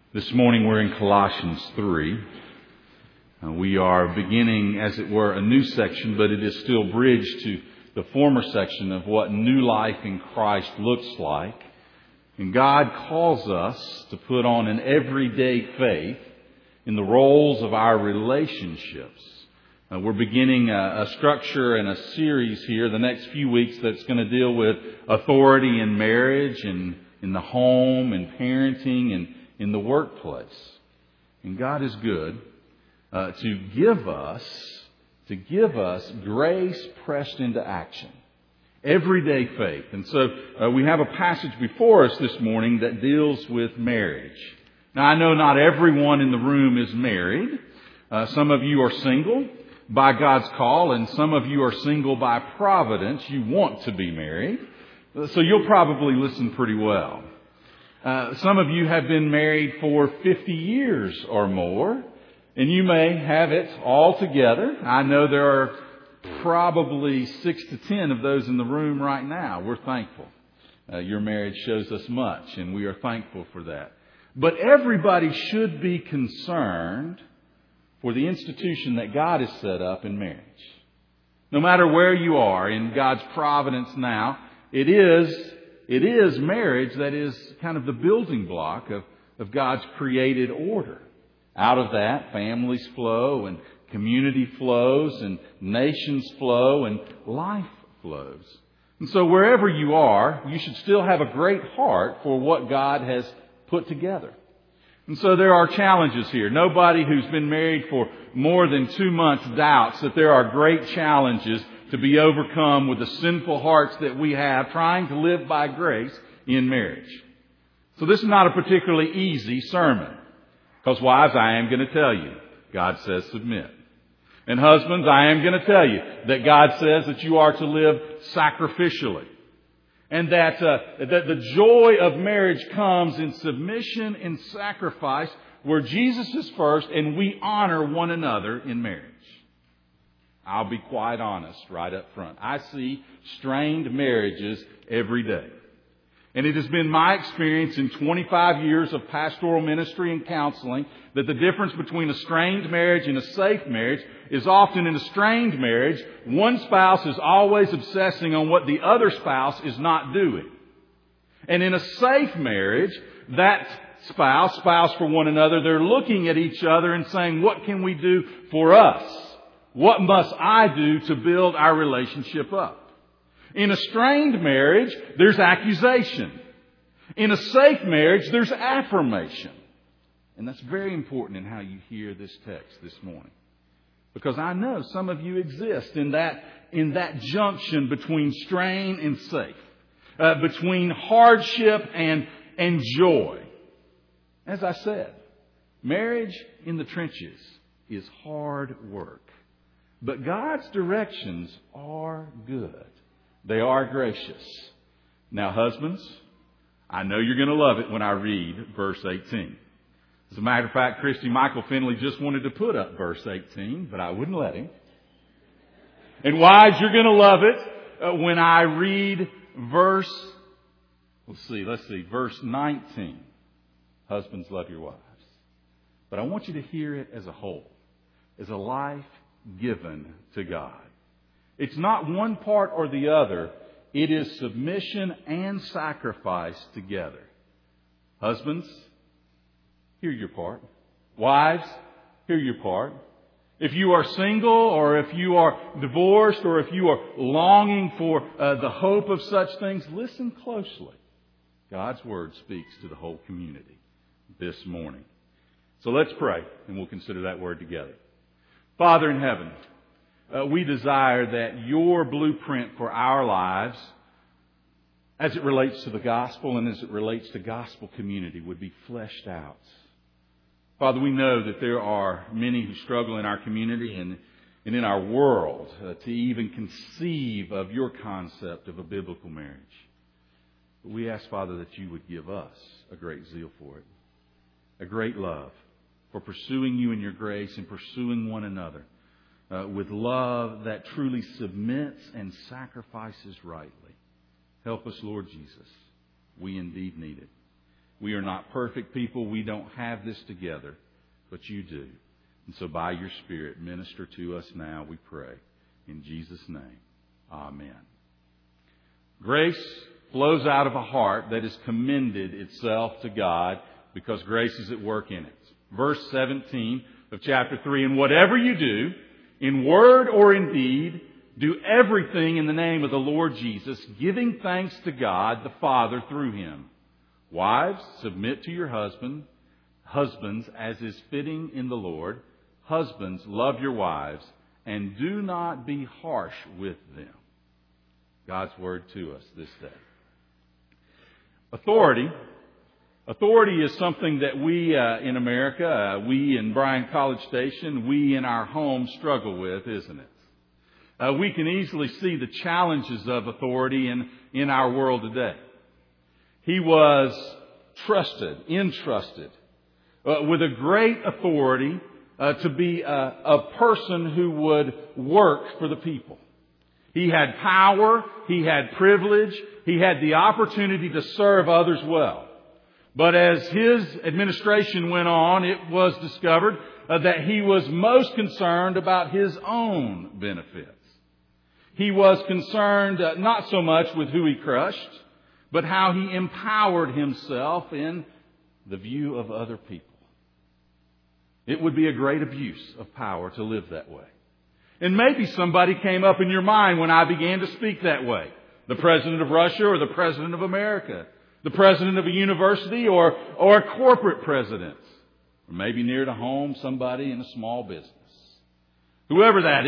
This morning we're in Colossians 3. We are beginning, as it were, a new section, but it is still bridged to the former section of what new life in Christ looks like. And God calls us to put on an everyday faith in the roles of our relationships. We're beginning a structure and a series here the next few weeks that's going to deal with authority in marriage and in the home and parenting and in the workplace. And God is good to give us grace pressed into action. Everyday faith. And so we have a passage before us this morning that deals with marriage. Now I know not everyone in the room is married. Some of you are single by God's call, and some of you are single by providence. You want to be married. So you'll probably listen pretty well. Some of you have been married for 50 years or more, and you may have it all together. I know there are probably 6 to 10 of those in the room right now. We're thankful. Your marriage shows us much, and we are thankful for that. But everybody should be concerned for the institution that God has set up in marriage. No matter where you are in God's providence now, it is marriage that is kind of the building block of God's created order. Out of that, families flow and community flows and nations flow and life flows. And so wherever you are, you should still have a great heart for what God has put together. And so there are challenges here. Nobody who's been married for more than 2 months doubts that there are great challenges to be overcome with the sinful hearts that we have trying to live by grace in marriage. So this is not a particularly easy sermon. Because wives, I am going to tell you, God says submit. And husbands, I am going to tell you that God says that you are to live sacrificially. And that the joy of marriage comes in submission and sacrifice where Jesus is first and we honor one another in marriage. I'll be quite honest right up front. I see strained marriages every day. And it has been my experience in 25 years of pastoral ministry and counseling that the difference between a strained marriage and a safe marriage is often in a strained marriage, one spouse is always obsessing on what the other spouse is not doing. And in a safe marriage, that spouse for one another, they're looking at each other and saying, what can we do for us? What must I do to build our relationship up? In a strained marriage, there's accusation. In a safe marriage, there's affirmation. And that's very important in how you hear this text this morning. Because I know some of you exist in that junction between strain and safe. Between hardship and joy. As I said, marriage in the trenches is hard work. But God's directions are good. They are gracious. Now, husbands, I know you're going to love it when I read verse 18. As a matter of fact, Christy Michael Finley just wanted to put up verse 18, but I wouldn't let him. And wives, you're going to love it when I read verse 19. Husbands, love your wives. But I want you to hear it as a whole, as a life given to God. It's not one part or the other. It is submission and sacrifice together. Husbands, hear your part. Wives, hear your part. If you are single or if you are divorced or if you are longing for the hope of such things, listen closely. God's Word speaks to the whole community this morning. So let's pray and we'll consider that word together. Father in heaven, we desire that your blueprint for our lives, as it relates to the gospel and as it relates to gospel community, would be fleshed out. Father, we know that there are many who struggle in our community and in our world to even conceive of your concept of a biblical marriage. But we ask, Father, that you would give us a great zeal for it, a great love for pursuing you in your grace and pursuing one another with love that truly submits and sacrifices rightly. Help us, Lord Jesus. We indeed need it. We are not perfect people. We don't have this together, but you do. And so by your Spirit, minister to us now, we pray. In Jesus' name, amen. Grace flows out of a heart that has commended itself to God because grace is at work in it. Verse 17 of chapter 3, and whatever you do, in word or in deed, do everything in the name of the Lord Jesus, giving thanks to God the Father through Him. Wives, submit to your husbands as is fitting in the Lord. Husbands, love your wives, and do not be harsh with them. God's word to us this day. Authority is something that we in America, we in Bryan College Station, we in our homes struggle with, isn't it? We can easily see the challenges of authority in our world today. He was entrusted with a great authority to be a person who would work for the people. He had power, he had privilege, he had the opportunity to serve others well. But as his administration went on, it was discovered that he was most concerned about his own benefits. He was concerned not so much with who he crushed, but how he empowered himself in the view of other people. It would be a great abuse of power to live that way. And maybe somebody came up in your mind when I began to speak that way. The President of Russia or the President of America. The President of a university or a corporate president. Or maybe near to home, somebody in a small business. Whoever that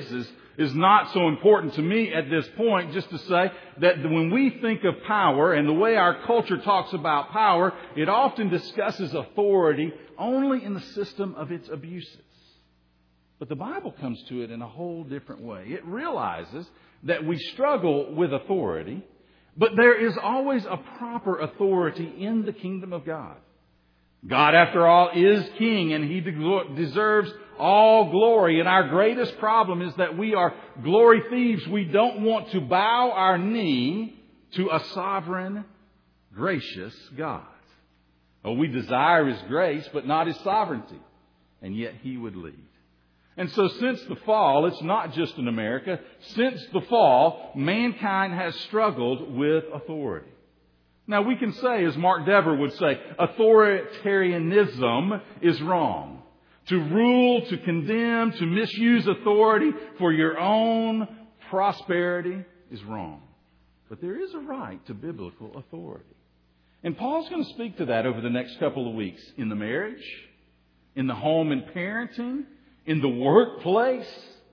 is not so important to me at this point, just to say that when we think of power and the way our culture talks about power, it often discusses authority only in the system of its abuses. But the Bible comes to it in a whole different way. It realizes that we struggle with authority, but there is always a proper authority in the kingdom of God. God, after all, is King, and He deserves all glory. And our greatest problem is that we are glory thieves. We don't want to bow our knee to a sovereign, gracious God. Oh, we desire His grace, but not His sovereignty. And yet He would lead. And so since the fall, it's not just in America, since the fall, mankind has struggled with authority. Now we can say, as Mark Dever would say, authoritarianism is wrong. To rule, to condemn, to misuse authority for your own prosperity is wrong. But there is a right to biblical authority. And Paul's going to speak to that over the next couple of weeks in the marriage, in the home and parenting, in the workplace.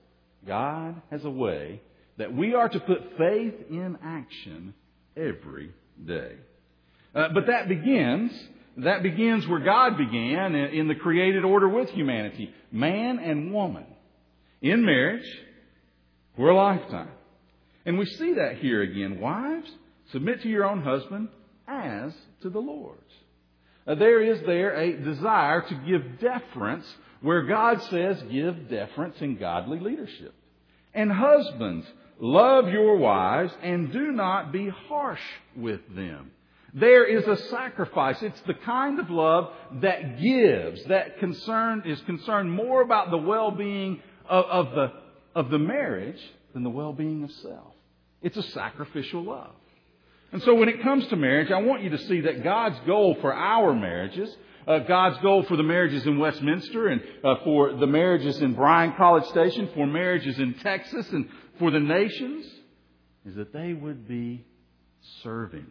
God has a way that we are to put faith in action every day. But that begins where God began in the created order with humanity. Man and woman in marriage for a lifetime. And we see that here again. Wives, submit to your own husband as to the Lord's. There is a desire to give deference where God says give deference in godly leadership. And husbands, love your wives and do not be harsh with them. There is a sacrifice. It's the kind of love that gives, that is concerned more about the well-being of the marriage than the well-being of self. It's a sacrificial love. And so when it comes to marriage, I want you to see that God's goal for our marriages, God's goal for the marriages in Westminster and for the marriages in Bryan College Station, for marriages in Texas and for the nations, is that they would be serving.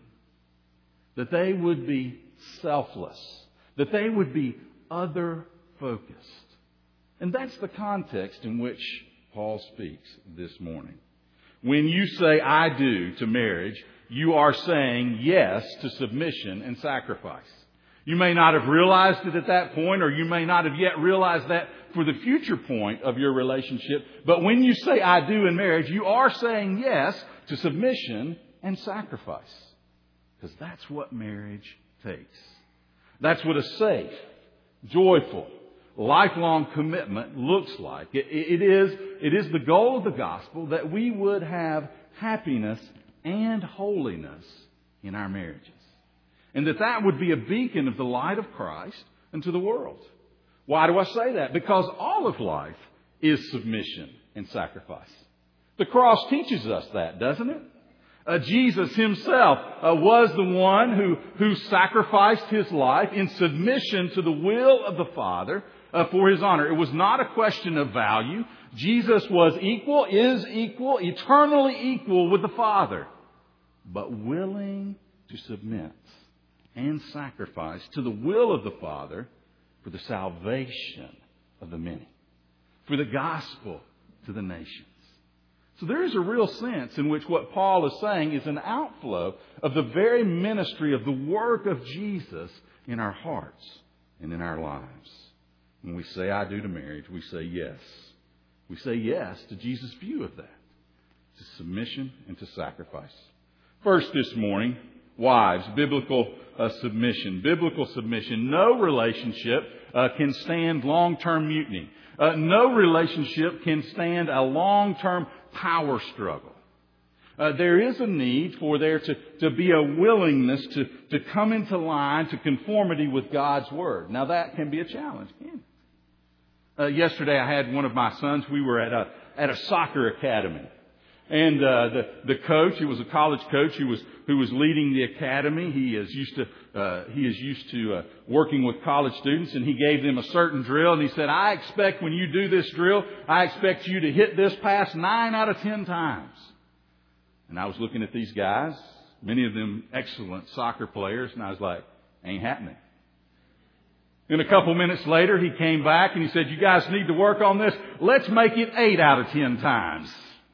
That they would be selfless. That they would be other-focused. And that's the context in which Paul speaks this morning. When you say, I do to marriage, you are saying yes to submission and sacrifice. You may not have realized it at that point, or you may not have yet realized that for the future point of your relationship. But when you say I do in marriage, you are saying yes to submission and sacrifice. Because that's what marriage takes. That's what a safe, joyful, lifelong commitment looks like. It is the goal of the gospel that we would have happiness and holiness in our marriages. And that would be a beacon of the light of Christ unto the world. Why do I say that? Because all of life is submission and sacrifice. The cross teaches us that, doesn't it? Jesus himself was the one who sacrificed his life in submission to the will of the Father for his honor. It was not a question of value. Jesus was equal, is equal, eternally equal with the Father, but willing to submit and sacrifice to the will of the Father for the salvation of the many, for the gospel to the nations. So there is a real sense in which what Paul is saying is an outflow of the very ministry of the work of Jesus in our hearts and in our lives. When we say I do to marriage, we say yes. We say yes to Jesus' view of that, to submission and to sacrifice. First this morning, wives, biblical submission. Biblical submission. No relationship can stand long-term mutiny. No relationship can stand a long-term power struggle. There is a need for there to be a willingness to come into line, to conformity with God's Word. Now that can be a challenge, can't it? Yesterday I had one of my sons. We were at a soccer academy. And the coach, he was a college coach who was leading the academy. He is used to working with college students, and he gave them a certain drill. And he said, "I expect when you do this drill, I expect you to hit this pass 9 out of 10 times." And I was looking at these guys, many of them excellent soccer players, and I was like, "Ain't happening." And a couple minutes later, he came back and he said, "You guys need to work on this. Let's make it 8 out of 10 times."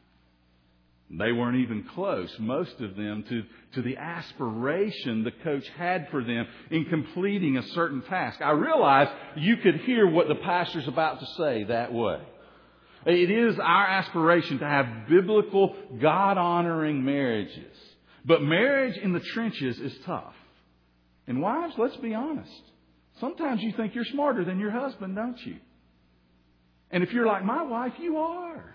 They weren't even close, most of them, to the aspiration the coach had for them in completing a certain task. I realized you could hear what the pastor's about to say that way. It is our aspiration to have biblical, God-honoring marriages. But marriage in the trenches is tough. And wives, let's be honest. Sometimes you think you're smarter than your husband, don't you? And if you're like my wife, you are.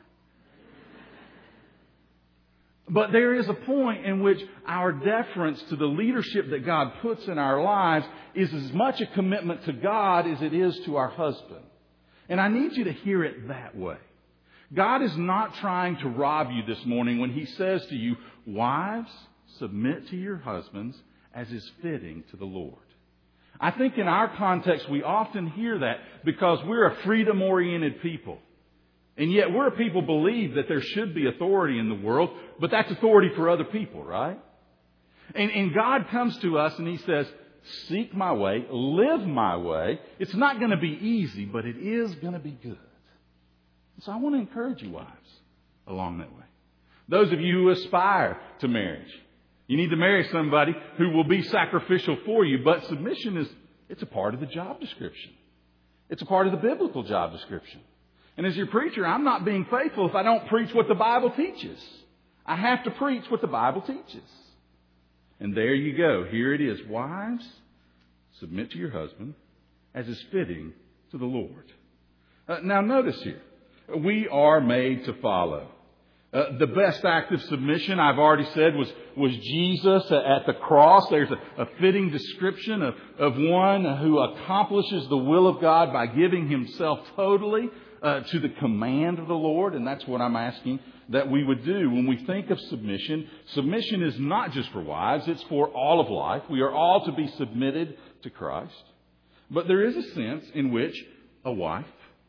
But there is a point in which our deference to the leadership that God puts in our lives is as much a commitment to God as it is to our husband. And I need you to hear it that way. God is not trying to rob you this morning when He says to you, "Wives, submit to your husbands as is fitting to the Lord." I think in our context we often hear that because we're a freedom-oriented people. And yet we're a people believe that there should be authority in the world, but that's authority for other people, right? And God comes to us and He says, "Seek my way, live my way." It's not going to be easy, but it is going to be good. So I want to encourage you, wives, along that way. Those of you who aspire to marriage, you need to marry somebody who will be sacrificial for you, but submission it's a part of the job description. It's a part of the biblical job description. And as your preacher, I'm not being faithful if I don't preach what the Bible teaches. I have to preach what the Bible teaches. And there you go. Here it is. Wives, submit to your husband as is fitting to the Lord. Now notice here. We are made to follow. The best act of submission, I've already said, was Jesus at the cross. There's a fitting description of one who accomplishes the will of God by giving himself totally to the command of the Lord. And that's what I'm asking that we would do. When we think of submission, submission is not just for wives, it's for all of life. We are all to be submitted to Christ. But there is a sense in which a wife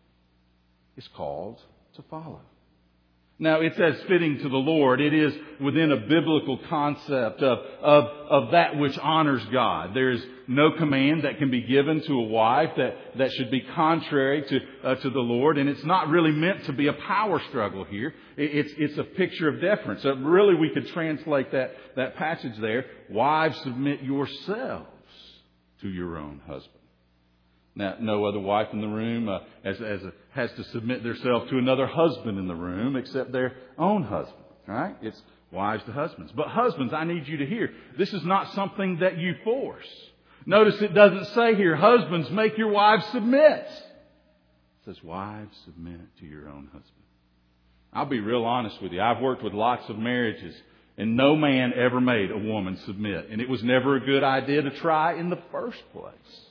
is called to follow. Now, it's as fitting to the Lord. It is within a biblical concept of that which honors God. There is no command that can be given to a wife that should be contrary to the Lord. And it's not really meant to be a power struggle here. It's a picture of deference. So really, we could translate that passage there. Wives, submit yourselves to your own husband. Now, no other wife in the room has to submit themselves to another husband in the room except their own husband. Right? It's wives to husbands. But husbands, I need you to hear, this is not something that you force. Notice it doesn't say here, husbands, make your wives submit. It says, wives, submit to your own husband. I'll be real honest with you. I've worked with lots of marriages And no man ever made a woman submit. And it was never a good idea to try in the first place.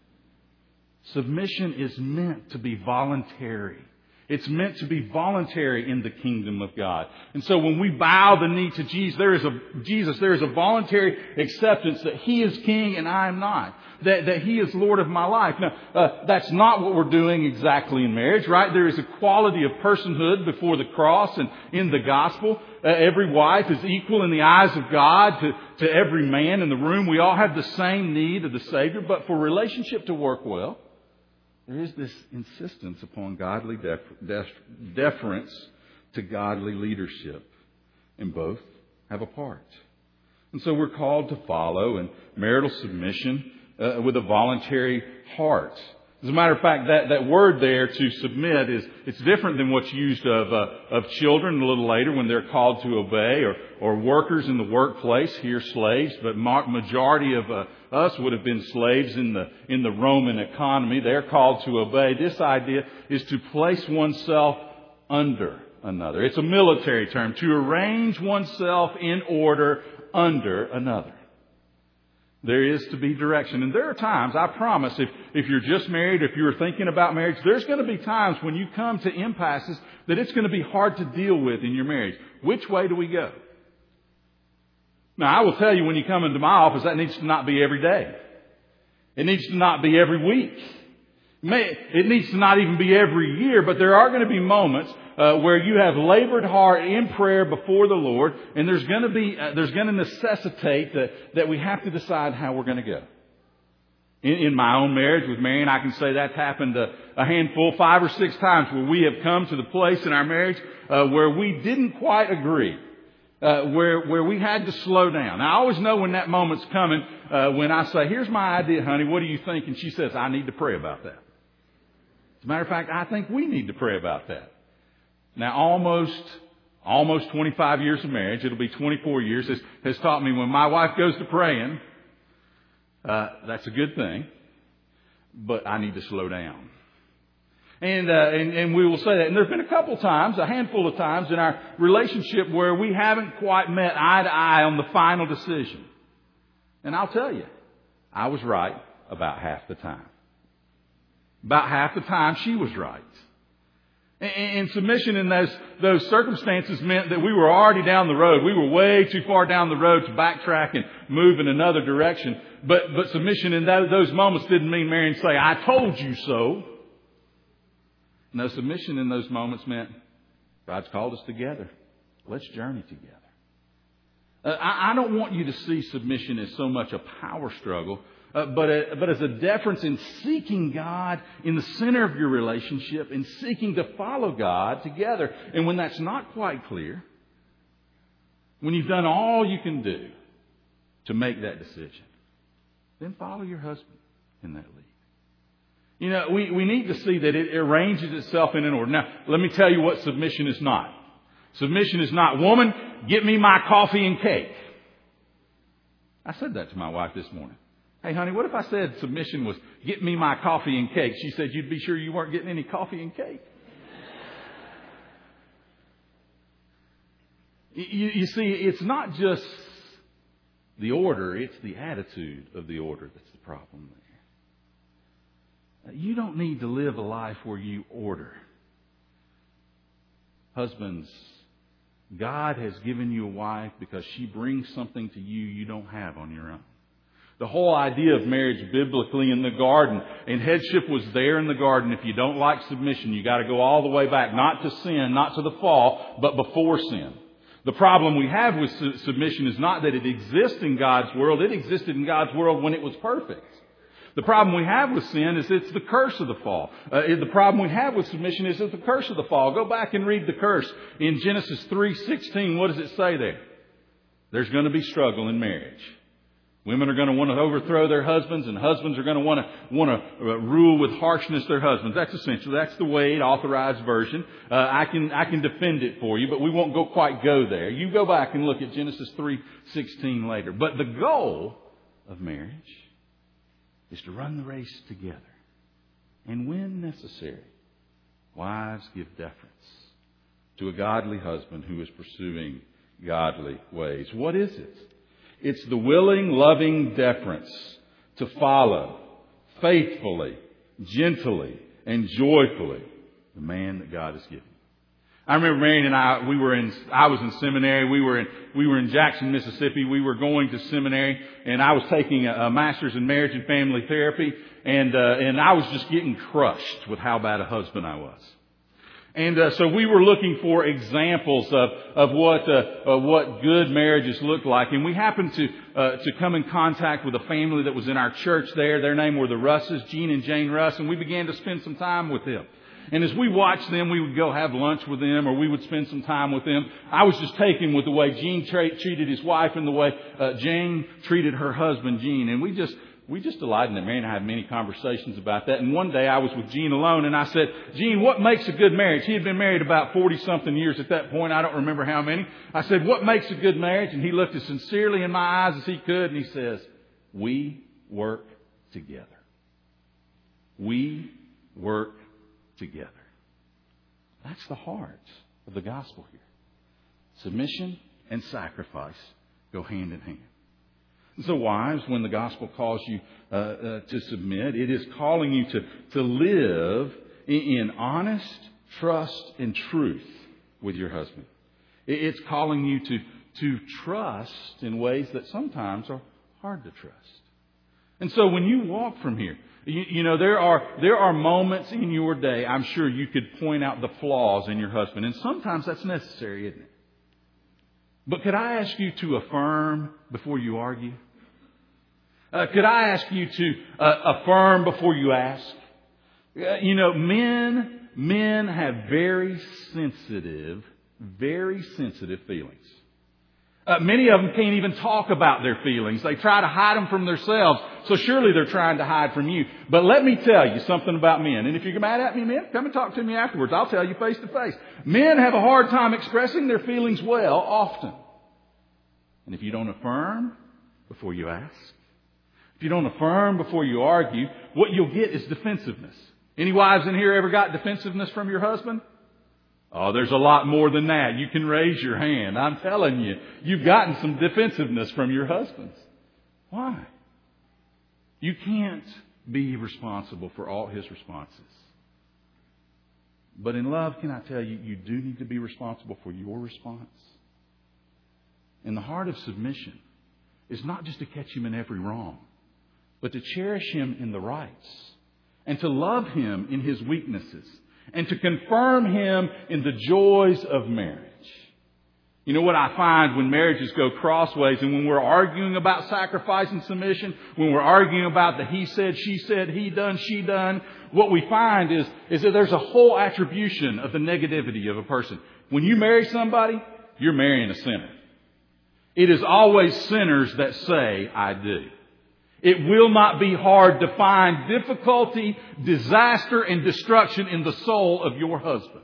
Submission is meant to be voluntary. It's meant to be voluntary in the kingdom of God. And so when we bow the knee to Jesus, there is a voluntary acceptance that He is King and I am not. That He is Lord of my life. Now, that's not what we're doing exactly in marriage, right? There is equality of personhood before the cross and in the gospel. Every wife is equal in the eyes of God to every man in the room. We all have the same need of the Savior. But for relationship to work well, there is this insistence upon godly deference to godly leadership. And both have a part. And so we're called to follow in marital submission with a voluntary heart. As a matter of fact, that word there, to submit, it's different than what's used of children a little later when they're called to obey, or workers in the workplace, here slaves, but majority of us would have been slaves in the Roman economy. They're called to obey. This idea is to place oneself under another. It's a military term, to arrange oneself in order under another. There is to be direction. And there are times, I promise, if you're just married, if you're thinking about marriage, there's going to be times when you come to impasses that it's going to be hard to deal with in your marriage. Which way do we go? Now, I will tell you, when you come into my office, that needs to not be every day. It needs to not be every week. It needs to not even be every year, but there are going to be moments where you have labored hard in prayer before the Lord, and there's going to necessitate that we have to decide how we're going to go. In my own marriage with Marion, I can say that's happened a handful, 5 or 6 times, where we have come to the place in our marriage where we didn't quite agree. Where we had to slow down. Now, I always know when that moment's coming when I say, "Here's my idea, honey. What do you think?" And she says, "I need to pray about that." As a matter of fact, I think we need to pray about that. Now, almost 25 years of marriage, it'll be 24 years, has taught me when my wife goes to praying, that's a good thing, but I need to slow down. And we will say that. And there's been a handful of times in our relationship where we haven't quite met eye to eye on the final decision. And I'll tell you, I was right about half the time. About half the time she was right. And submission in those circumstances meant that we were already down the road. We were way too far down the road to backtrack and move in another direction. But submission in those moments didn't mean Marion say, "I told you so." No, submission in those moments meant God's called us together. Let's journey together. I don't want you to see submission as so much a power struggle, but as a deference in seeking God in the center of your relationship and seeking to follow God together. And when that's not quite clear, when you've done all you can do to make that decision, then follow your husband in that lead. You know, we need to see that it arranges itself in an order. Now, let me tell you what submission is not. Submission is not, "Woman, get me my coffee and cake." I said that to my wife this morning. "Hey, honey, what if I said submission was, get me my coffee and cake?" She said, "You'd be sure you weren't getting any coffee and cake." You see, it's not just the order, it's the attitude of the order that's the problem there. You don't need to live a life where you order. Husbands, God has given you a wife because she brings something to you don't have on your own. The whole idea of marriage biblically in the garden, and headship was there in the garden. If you don't like submission, you got to go all the way back, not to sin, not to the fall, but before sin. The problem we have with submission is not that it exists in God's world. It existed in God's world when it was perfect. The problem we have with sin is it's the curse of the fall. The problem we have with submission is it's the curse of the fall. Go back and read the curse in Genesis 3:16. What does it say there? There's going to be struggle in marriage. Women are going to want to overthrow their husbands, and husbands are going to want to rule with harshness their husbands. That's essential. That's the Wade authorized version. I can defend it for you, but we won't quite go there. You go back and look at Genesis 3:16 later. But the goal of marriage is to run the race together. And when necessary, wives, give deference to a godly husband who is pursuing godly ways. What is it? It's the willing, loving deference to follow faithfully, gently, and joyfully the man that God has given. I remember Marion and I was in seminary. We were in Jackson, Mississippi. We were going to seminary, and I was taking a master's in marriage and family therapy, and I was just getting crushed with how bad a husband I was. And so we were looking for examples of what good marriages look like. And we happened to come in contact with a family that was in our church there. Their name were the Russes, Gene and Jane Russ, and we began to spend some time with them. And as we watched them, we would go have lunch with them, or we would spend some time with them. I was just taken with the way Gene treated his wife and the way Jane treated her husband, Gene. And we just delighted in it. Mary and I had many conversations about that. And one day I was with Gene alone, and I said, Gene, what makes a good marriage? He had been married about 40-something years at that point. I don't remember how many. I said, what makes a good marriage? And he looked as sincerely in my eyes as he could, and he says, we work together. We work together. That's the heart of the gospel here. Submission and sacrifice go hand in hand. So wives, when the gospel calls you to submit, it is calling you to live in honest trust and truth with your husband. It's calling you to trust in ways that sometimes are hard to trust. And so when you walk from here, you know, there are moments in your day, I'm sure you could point out the flaws in your husband. And sometimes that's necessary, isn't it? But could I ask you to affirm before you argue? Could I ask you to affirm before you ask? You know, men have very sensitive feelings. Many of them can't even talk about their feelings. They try to hide them from themselves. So surely they're trying to hide from you. But let me tell you something about men. And if you're mad at me, men, come and talk to me afterwards. I'll tell you face to face. Men have a hard time expressing their feelings well often. And if you don't affirm before you ask, if you don't affirm before you argue, what you'll get is defensiveness. Any wives in here ever got defensiveness from your husband? Oh, there's a lot more than that. You can raise your hand. I'm telling you, you've gotten some defensiveness from your husbands. Why? You can't be responsible for all his responses. But in love, can I tell you, you do need to be responsible for your response. And the heart of submission is not just to catch him in every wrong, but to cherish him in the rights and to love him in his weaknesses and to confirm him in the joys of marriage. You know what I find when marriages go crossways and when we're arguing about sacrifice and submission, when we're arguing about the he said, she said, he done, she done, what we find is that there's a whole attribution of the negativity of a person. When you marry somebody, you're marrying a sinner. It is always sinners that say, I do. It will not be hard to find difficulty, disaster, and destruction in the soul of your husband.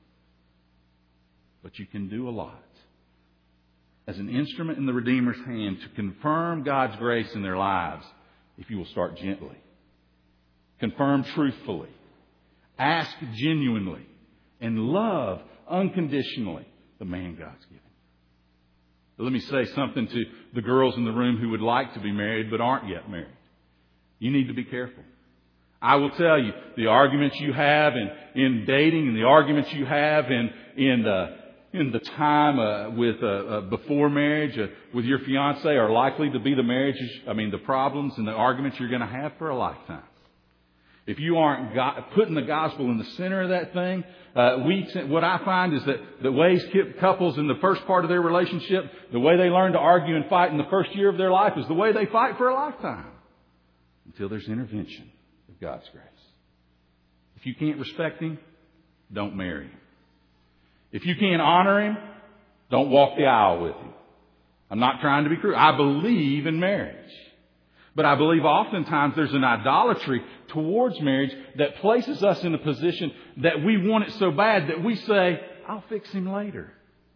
But you can do a lot as an instrument in the Redeemer's hand to confirm God's grace in their lives if you will start gently. Confirm truthfully. Ask genuinely. And love unconditionally the man God's given. Let me say something to the girls in the room who would like to be married but aren't yet married. You need to be careful. I will tell you, the arguments you have in dating and the arguments you have in the time before marriage with your fiance are likely to be the problems and the arguments you're going to have for a lifetime. If you aren't putting the gospel in the center of that thing, what I find is that the ways couples in the first part of their relationship, the way they learn to argue and fight in the first year of their life is the way they fight for a lifetime. Until there's intervention of God's grace. If you can't respect him, don't marry him. If you can't honor him, don't walk the aisle with him. I'm not trying to be cruel. I believe in marriage. But I believe oftentimes there's an idolatry towards marriage that places us in a position that we want it so bad that we say, I'll fix him later.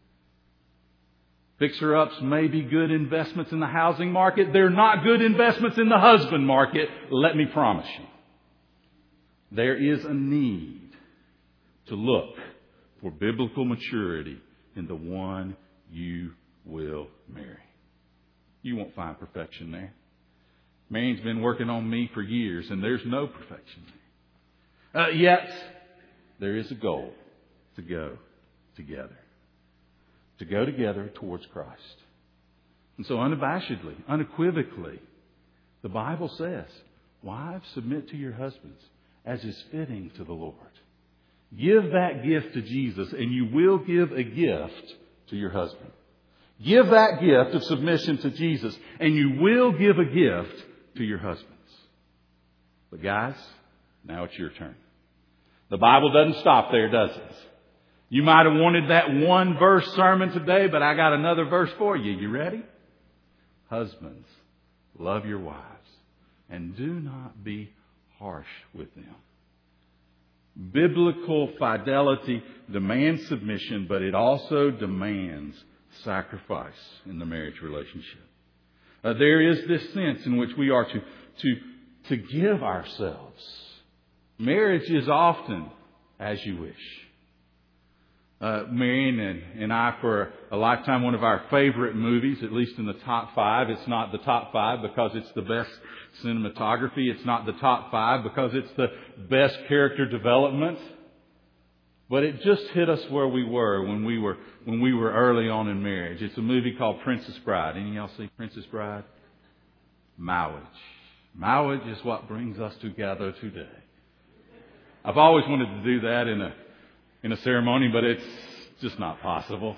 Fixer-ups may be good investments in the housing market. They're not good investments in the husband market, let me promise you. There is a need to look for biblical maturity in the one you will marry. You won't find perfection there. Marion's been working on me for years, and there's no perfection there. Yet, there is a goal to go together. To go together towards Christ. And so unabashedly, unequivocally, the Bible says, wives, submit to your husbands as is fitting to the Lord. Give that gift to Jesus, and you will give a gift to your husband. Give that gift of submission to Jesus, and you will give a gift to your husbands. But guys, now it's your turn. The Bible doesn't stop there, does it? You might have wanted that one verse sermon today, but I got another verse for you. You ready? Husbands, love your wives, and do not be harsh with them. Biblical fidelity demands submission, but it also demands sacrifice in the marriage relationship. There is this sense in which we are to give ourselves. Marriage is often as you wish. Marion and I, for a lifetime, one of our favorite movies, at least in the top 5. It's not the top 5 because it's the best cinematography. It's not the top 5 because it's the best character development. But it just hit us where we were when we were early on in marriage. It's a movie called Princess Bride. Any of y'all see Princess Bride? Marriage. Marriage is what brings us together today. I've always wanted to do that in a ceremony, but it's just not possible.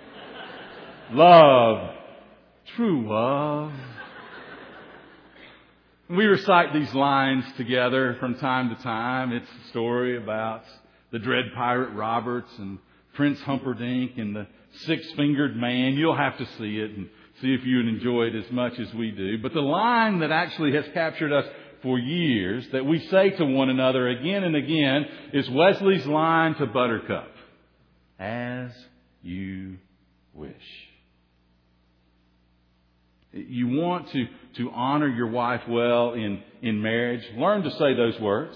Love. True love. We recite these lines together from time to time. It's a story about the dread pirate Roberts and Prince Humperdinck and the six-fingered man. You'll have to see it and see if you would enjoy it as much as we do. But the line that actually has captured us for years, that we say to one another again and again, is Wesley's line to Buttercup. As you wish. You want to honor your wife well in marriage. Learn to say those words.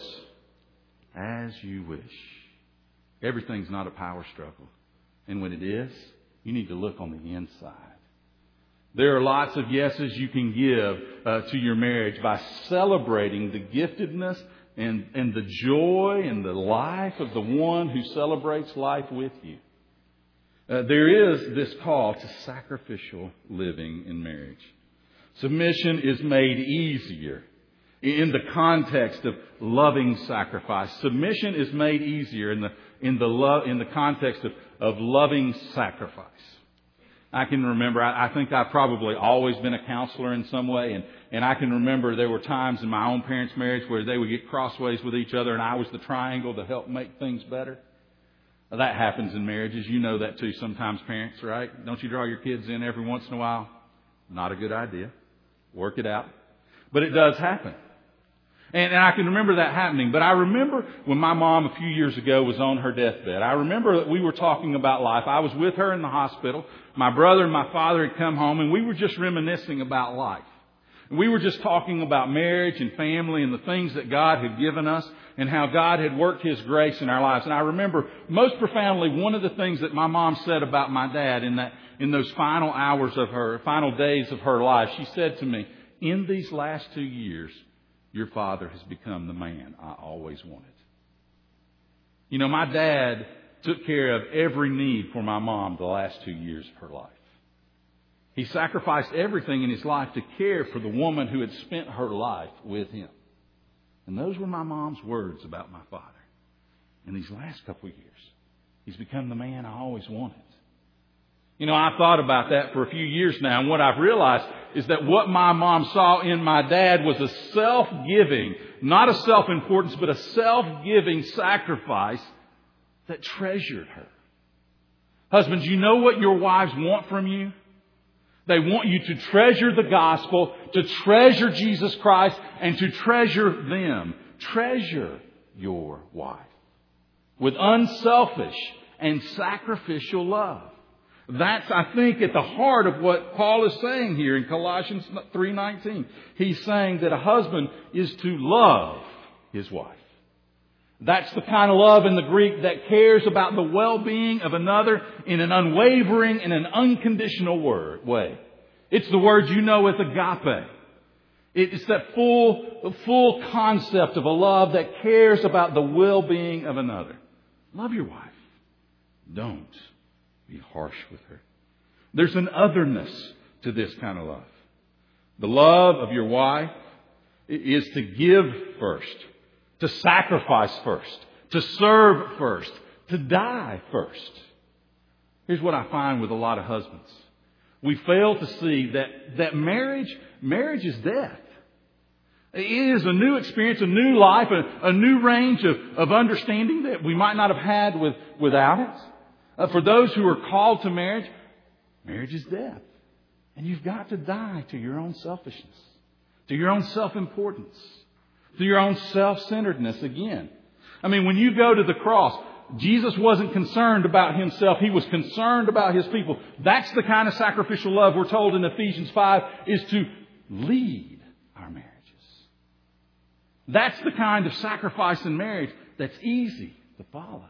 As you wish. Everything's not a power struggle. And when it is, you need to look on the inside. There are lots of yeses you can give to your marriage by celebrating the giftedness and the joy and the life of the one who celebrates life with you. There is this call to sacrificial living in marriage. Submission is made easier in the context of loving sacrifice. Submission is made easier in the context of loving sacrifice. I can remember, I think I've probably always been a counselor in some way. And I can remember there were times in my own parents' marriage where they would get crossways with each other and I was the triangle to help make things better. That happens in marriages. You know that too sometimes, parents, right? Don't you draw your kids in every once in a while? Not a good idea. Work it out. But it does happen. And I can remember that happening. But I remember when my mom a few years ago was on her deathbed. I remember that we were talking about life. I was with her in the hospital. My brother and my father had come home and we were just reminiscing about life. We were just talking about marriage and family and the things that God had given us and how God had worked His grace in our lives. And I remember most profoundly one of the things that my mom said about my dad in those final days of her life. She said to me, in these last 2 years, your father has become the man I always wanted. You know, my dad took care of every need for my mom the last 2 years of her life. He sacrificed everything in his life to care for the woman who had spent her life with him. And those were my mom's words about my father. In these last couple of years, he's become the man I always wanted. You know, I've thought about that for a few years now, and what I've realized is that what my mom saw in my dad was a self-giving, not a self-importance, but a self-giving sacrifice that treasured her. Husbands, you know what your wives want from you? They want you to treasure the gospel, to treasure Jesus Christ, and to treasure them. Treasure your wife with unselfish and sacrificial love. That's, I think, at the heart of what Paul is saying here in Colossians 3:19. He's saying that a husband is to love his wife. That's the kind of love in the Greek that cares about the well-being of another in an unwavering and an unconditional way. It's the word you know as agape. It's that full concept of a love that cares about the well-being of another. Love your wife. Don't be harsh with her. There's an otherness to this kind of love. The love of your wife is to give first, to sacrifice first, to serve first, to die first. Here's what I find with a lot of husbands. We fail to see that marriage is death. It is a new experience, a new life, a new range of understanding that we might not have had without it. For those who are called to marriage, marriage is death. And you've got to die to your own selfishness, to your own self-importance, to your own self-centeredness again. I mean, when you go to the cross, Jesus wasn't concerned about himself. He was concerned about his people. That's the kind of sacrificial love we're told in Ephesians 5 is to lead our marriages. That's the kind of sacrifice in marriage that's easy to follow.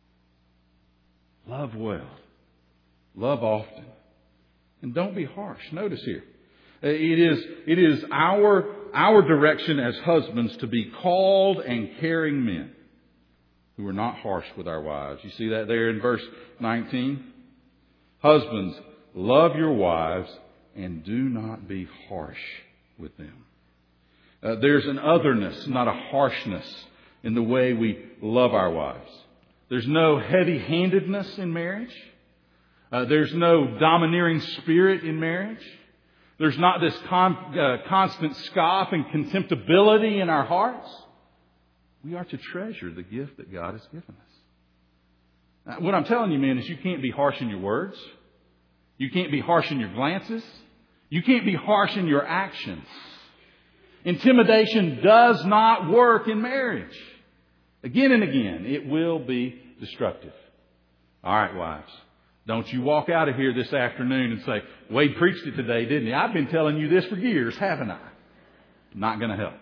Love well. Love often. And don't be harsh. Notice here. It is our direction as husbands to be called and caring men who are not harsh with our wives. You see that there in verse 19? Husbands, love your wives and do not be harsh with them. There's an otherness, not a harshness in the way we love our wives. There's no heavy-handedness in marriage. There's no domineering spirit in marriage. There's not this constant scoff and contemptibility in our hearts. We are to treasure the gift that God has given us. Now, what I'm telling you, men, is you can't be harsh in your words. You can't be harsh in your glances. You can't be harsh in your actions. Intimidation does not work in marriage. Again and again, it will be destructive. All right, wives. Don't you walk out of here this afternoon and say, Wade preached it today, didn't he? I've been telling you this for years, haven't I? Not going to help.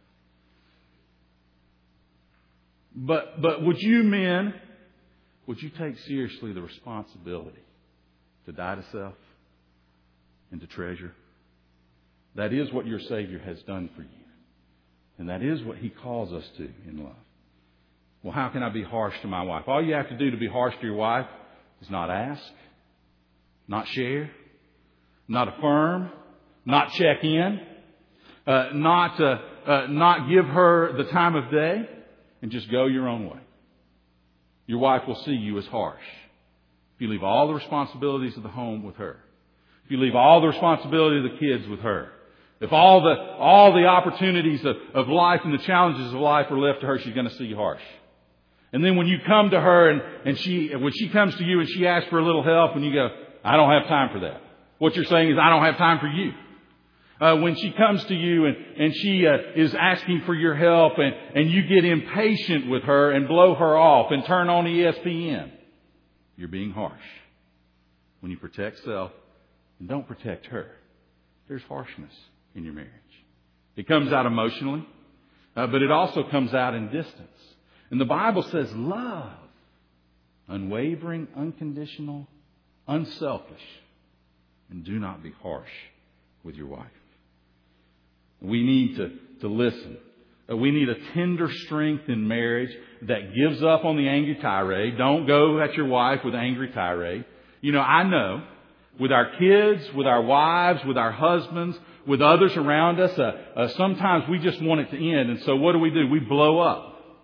But would you men, would you take seriously the responsibility to die to self and to treasure? That is what your Savior has done for you. And that is what He calls us to in love. Well, how can I be harsh to my wife? All you have to do to be harsh to your wife is not ask, not share, not affirm, not check in, not give her the time of day, and just go your own way. Your wife will see you as harsh. If you leave all the responsibilities of the home with her, if you leave all the responsibility of the kids with her, if all the opportunities of life and the challenges of life are left to her, she's going to see you harsh. And then when you come to her and when she comes to you and she asks for a little help and you go, I don't have time for that. What you're saying is, I don't have time for you. When she comes to you and she is asking for your help and you get impatient with her and blow her off and turn on ESPN, you're being harsh. When you protect self and don't protect her, there's harshness in your marriage. It comes out emotionally, but it also comes out in distance. And the Bible says love, unwavering, unconditional, unselfish, and do not be harsh with your wife. We need to listen. We need a tender strength in marriage that gives up on the angry tirade. Don't go at your wife with angry tirade. You know, I know with our kids, with our wives, with our husbands, with others around us, sometimes we just want it to end. And so what do? We blow up.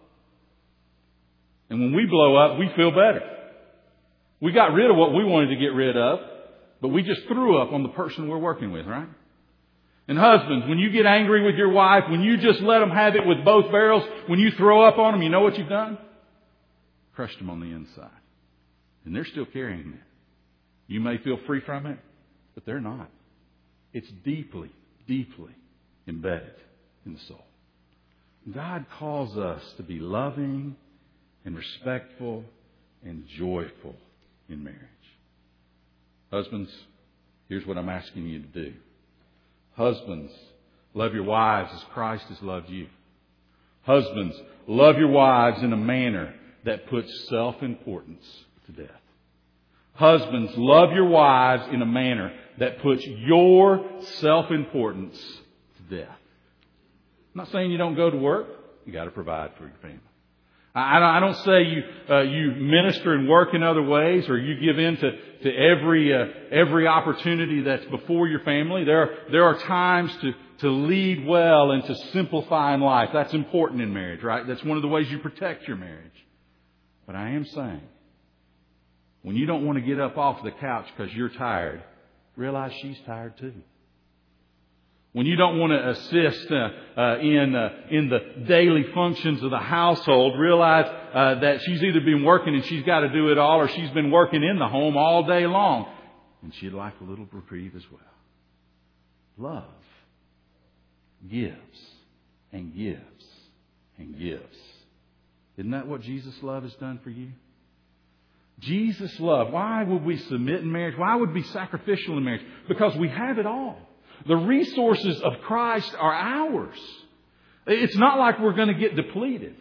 And when we blow up, we feel better. We got rid of what we wanted to get rid of, but we just threw up on the person we're working with, right? And husbands, when you get angry with your wife, when you just let them have it with both barrels, when you throw up on them, you know what you've done? Crushed them on the inside. And they're still carrying that. You may feel free from it, but they're not. It's deeply, deeply embedded in the soul. God calls us to be loving and respectful and joyful in marriage. Husbands, here's what I'm asking you to do. Husbands, love your wives as Christ has loved you. Husbands, love your wives in a manner that puts self-importance to death. Husbands, love your wives in a manner that puts your self-importance to death. I'm not saying you don't go to work. You got to provide for your family. I don't say you minister and work in other ways, or you give in to every opportunity that's before your family. There are times to lead well and to simplify in life. That's important in marriage, right? That's one of the ways you protect your marriage. But I am saying, when you don't want to get up off the couch because you're tired, realize she's tired too. When you don't want to assist in the daily functions of the household, realize that she's either been working and she's got to do it all, or she's been working in the home all day long, and she'd like a little reprieve as well. Love gives and gives and gives. Isn't that what Jesus' love has done for you? Jesus' love. Why would we submit in marriage? Why would we be sacrificial in marriage? Because we have it all. The resources of Christ are ours. It's not like we're going to get depleted.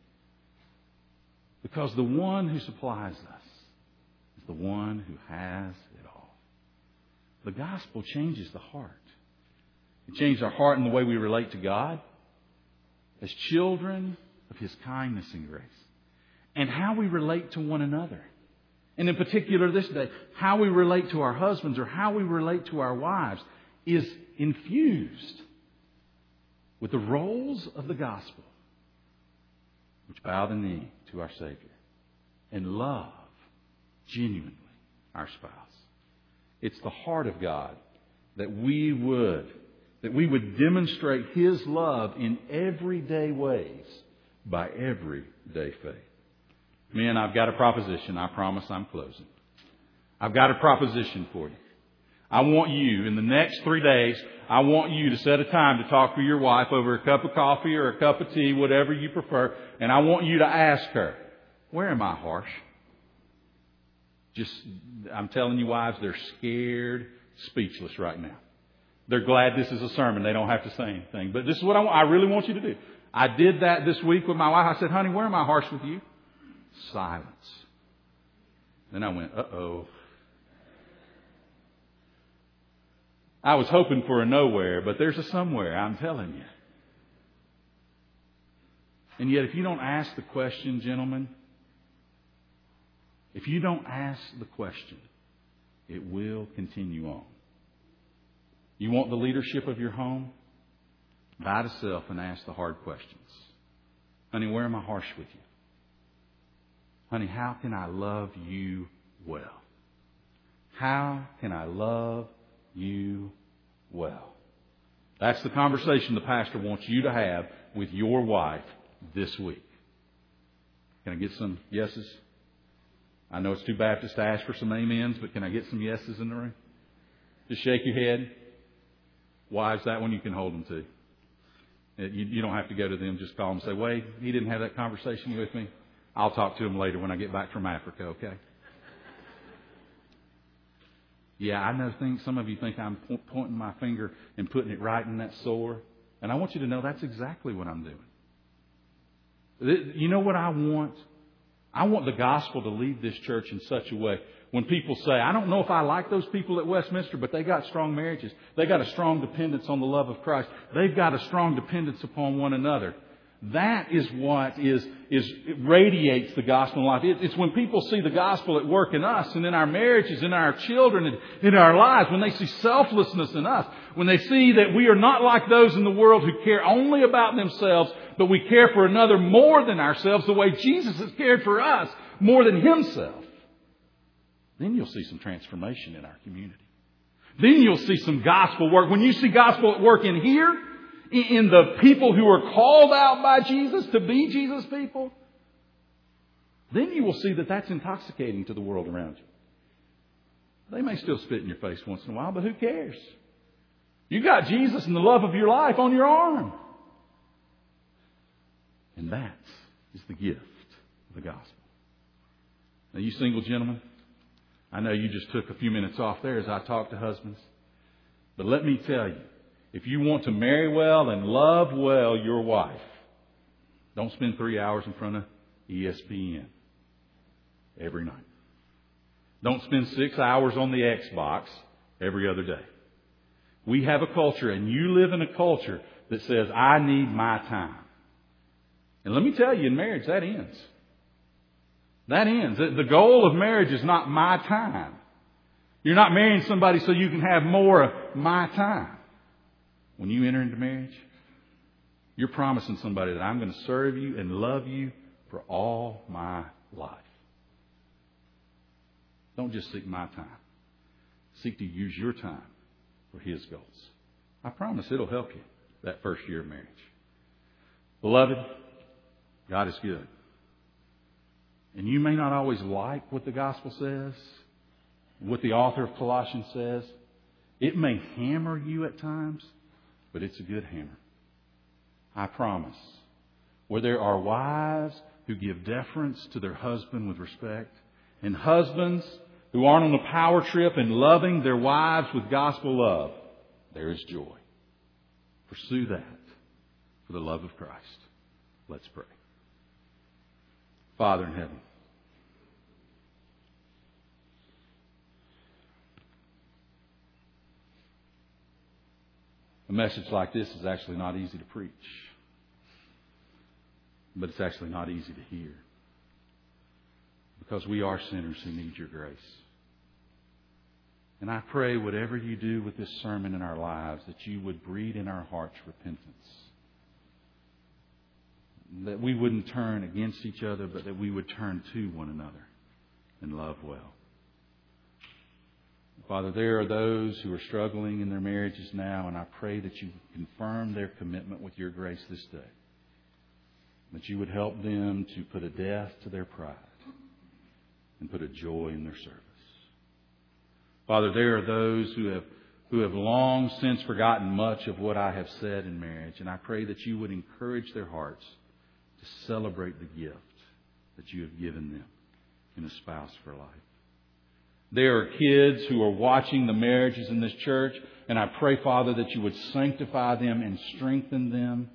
Because the one who supplies us is the one who has it all. The gospel changes the heart. It changes our heart in the way we relate to God as children of His kindness and grace, and how we relate to one another. And in particular this day, how we relate to our husbands or how we relate to our wives is infused with the roles of the gospel, which bow the knee to our Savior and love genuinely our spouse. It's the heart of God that we would demonstrate His love in everyday ways by everyday faith. Men, I've got a proposition. I promise I'm closing. I've got a proposition for you. I want you, in the next 3 days, I want you to set a time to talk with your wife over a cup of coffee or a cup of tea, whatever you prefer. And I want you to ask her, where am I harsh? I'm telling you wives, they're scared, speechless right now. They're glad this is a sermon. They don't have to say anything. But this is what I really want you to do. I did that this week with my wife. I said, honey, where am I harsh with you? Silence. Then I went, uh-oh. I was hoping for a nowhere, but there's a somewhere, I'm telling you. And yet, if you don't ask the question, gentlemen, if you don't ask the question, it will continue on. You want the leadership of your home? Die to self and ask the hard questions. Honey, where am I harsh with you? Honey, how can I love you well? How can I love you well? That's the conversation the pastor wants you to have with your wife this week. Can I get some yeses? I know it's too Baptist to ask for some amens, but can I get some yeses in the room? Just shake your head. Wives, that one you can hold them to. You don't have to go to them. Just call them and say, Wade, he didn't have that conversation with me. I'll talk to him later when I get back from Africa, okay? Yeah, I know some of you think I'm pointing my finger and putting it right in that sore. And I want you to know that's exactly what I'm doing. You know what I want? I want the gospel to lead this church in such a way. When people say, I don't know if I like those people at Westminster, but they got strong marriages. They got a strong dependence on the love of Christ. They've got a strong dependence upon one another. That is what radiates the gospel in life. It's when people see the gospel at work in us and in our marriages, in our children, and in our lives. When they see selflessness in us. When they see that we are not like those in the world who care only about themselves, but we care for another more than ourselves, the way Jesus has cared for us more than Himself. Then you'll see some transformation in our community. Then you'll see some gospel work. When you see gospel at work in here, in the people who are called out by Jesus to be Jesus' people, then you will see that that's intoxicating to the world around you. They may still spit in your face once in a while, but who cares? You got Jesus and the love of your life on your arm. And that is the gift of the gospel. Now, you single gentlemen, I know you just took a few minutes off there as I talk to husbands. But let me tell you, if you want to marry well and love well your wife, Don't spend 3 hours in front of ESPN every night. Don't spend 6 hours on the Xbox every other day. We have a culture, and you live in a culture that says, I need my time. And let me tell you, in marriage, that ends. That ends. The goal of marriage is not my time. You're not marrying somebody so you can have more of my time. When you enter into marriage, you're promising somebody that I'm going to serve you and love you for all my life. Don't just seek my time. Seek to use your time for His goals. I promise it'll help you that first year of marriage. Beloved, God is good. And you may not always like what the gospel says, what the author of Colossians says. It may hammer you at times, but it's a good hammer. I promise. Where there are wives who give deference to their husband with respect, and husbands who aren't on a power trip and loving their wives with gospel love, there is joy. Pursue that for the love of Christ. Let's pray. Father in heaven, a message like this is actually not easy to preach, but it's actually not easy to hear, because we are sinners who need your grace. And I pray whatever you do with this sermon in our lives, that you would breed in our hearts repentance. That we wouldn't turn against each other, but that we would turn to one another and love well. Father, there are those who are struggling in their marriages now, and I pray that you confirm their commitment with your grace this day. That you would help them to put a death to their pride and put a joy in their service. Father, there are those who have long since forgotten much of what I have said in marriage, and I pray that you would encourage their hearts to celebrate the gift that you have given them in a spouse for life. There are kids who are watching the marriages in this church, and I pray, Father, that you would sanctify them and strengthen them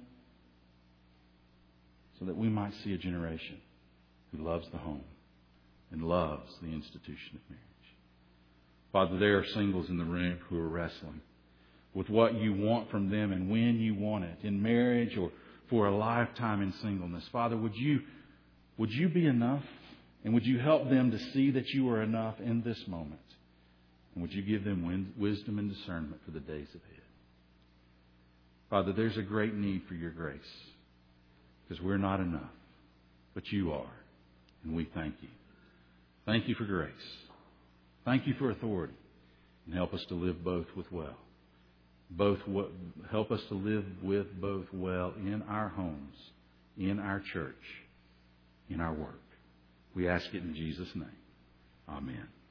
so that we might see a generation who loves the home and loves the institution of marriage. Father, there are singles in the room who are wrestling with what you want from them and when you want it, in marriage or for a lifetime in singleness. Father, would you be enough? And would you help them to see that you are enough in this moment? And would you give them wisdom and discernment for the days ahead? Father, there's a great need for your grace, because we're not enough, but you are. And we thank you. Thank you for grace. Thank you for authority. And help us to live both with well. Help us to live with both well in our homes, in our church, in our work. We ask it in Jesus' name. Amen.